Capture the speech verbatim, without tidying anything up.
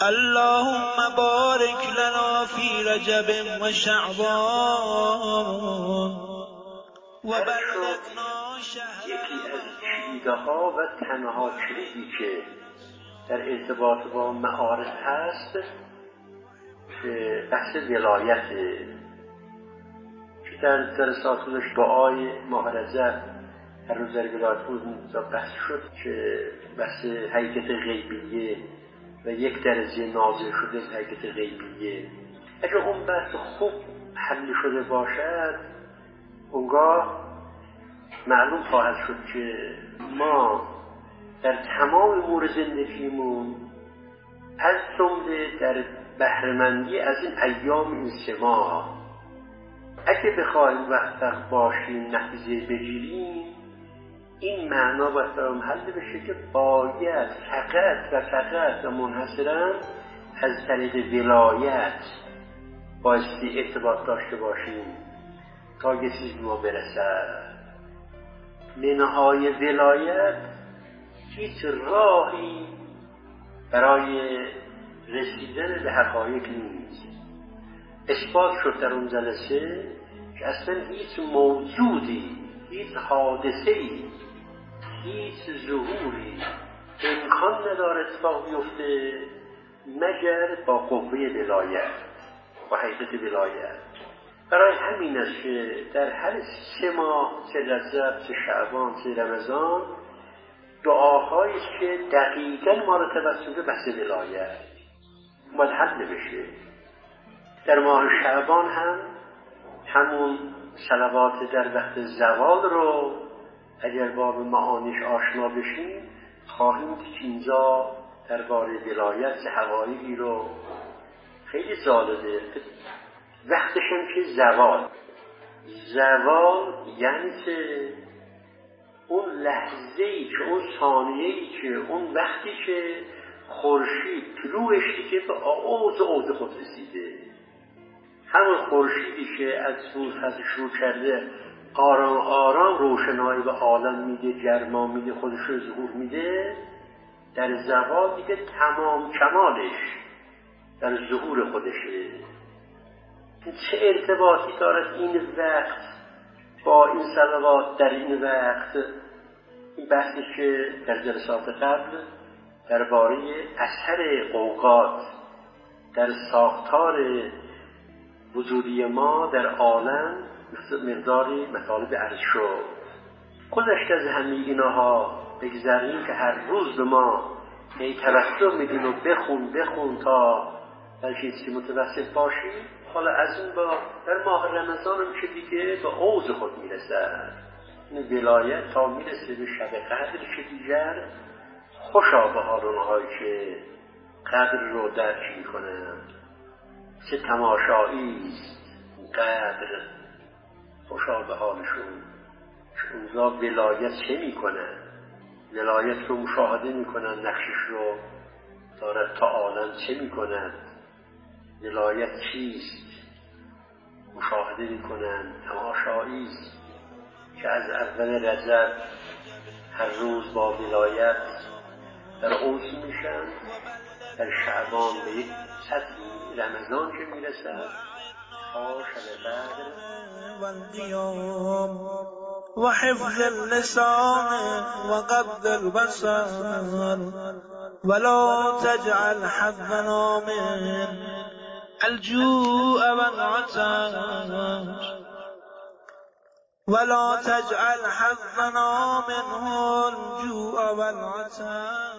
اللهم بارك لنا في رجب و شعبان و بلغنا شهر یکی از چیده ها و تنها چیزی که در ارتباط با معارف هست که بحث ولایت که در جلسات خودش دعای ماه رجب هر روز در ولایت بود بحث شد که بحث حقیقت غیبیه و یک درجه نازل شده حقیقت غیبیه. اگر اون بحث خوب حل شده باشد اونگاه معلوم خواهد شد که ما در تمام امور زندگیمون از جمله در بهره‌مندی از این ایام این سه ماه اگه بخوایم موفق باشیم نتیجه بگیریم این معنا باید برام حل بشه که باید فقط و فقط و منحصراً از طریق ولایت بایستی ارتباط داشته باشیم تا یه چیز ما برسد. منهای ولایت هیچ راهی برای رسیدن به حقایق نیست. اثبات شد در اون جلسه که اصلا هیچ موجودی، هیچ حادثه‌ای، هیچ ظهوری امکان نداره اتفاق بیفته مگر با قوه ولایت، با حقیقت ولایت. برای همین است که در هر سه ماه، سه رجب، سه شعبان، سه رمضان دعاهایی که دقیقاً ما را توسط بحث ولایت باید حل بشه. در ماه شعبان هم همون صلوات در وقت زوال رو اگر با معانیش آشنا بشیم خواهیم که اینجا درباره ولایت حقایقی رو خیلی جالبه. وقتش هم که زوال زوال یعنی که اون لحظه‌ای که اون ثانیه‌ای که اون وقتی که خورشید طلوعش که به اوج اوج خود رسیده، همون خورشیدی که از روز از شروع کرده آرام آرام روشنایی به عالم میده، گرما میده، خودش رو ظهور میده، در زوال دیگه تمام کمالش در ظهور خودشه. چه ارتباطی دارد این وقت با این صلوات در این وقت؟ این بحثی که در جلسات قبل درباره اثر اوقات در ساختار وجودی ما در عالم مقداری مطالب عرض شد. گذشته از همه اینها بگذاریم که هر روز به ما ای توسط میدین و بخون بخون تا در چیزی متوسط باشیم. حالا از این با در ماه رمضان هم که دیگه به اوج خود میرسد، این ولایت تا میرسه به شب قدر که دیگر خوشا به حال اونهایی که قدر رو درک میکنند. چه تماشایی است قدر، خوشا به حالشون که اونجا ولایت چه میکنن، ولایت رو مشاهده میکنن، نقشش رو دارد تا عالم چه میکنن، ولایت چیست مشاهده میکنن. تماشایی است که از اول رجب هر روز با ولایت در اوج میشن، در شعبان به یک سطحی رمضان که میرسن تا شب قدر والقيام وحفظ اللسان وقبض البصر ولا تجعل حظنا من الجوع والعطش ولا تجعل حظنا منه الجوع والعطش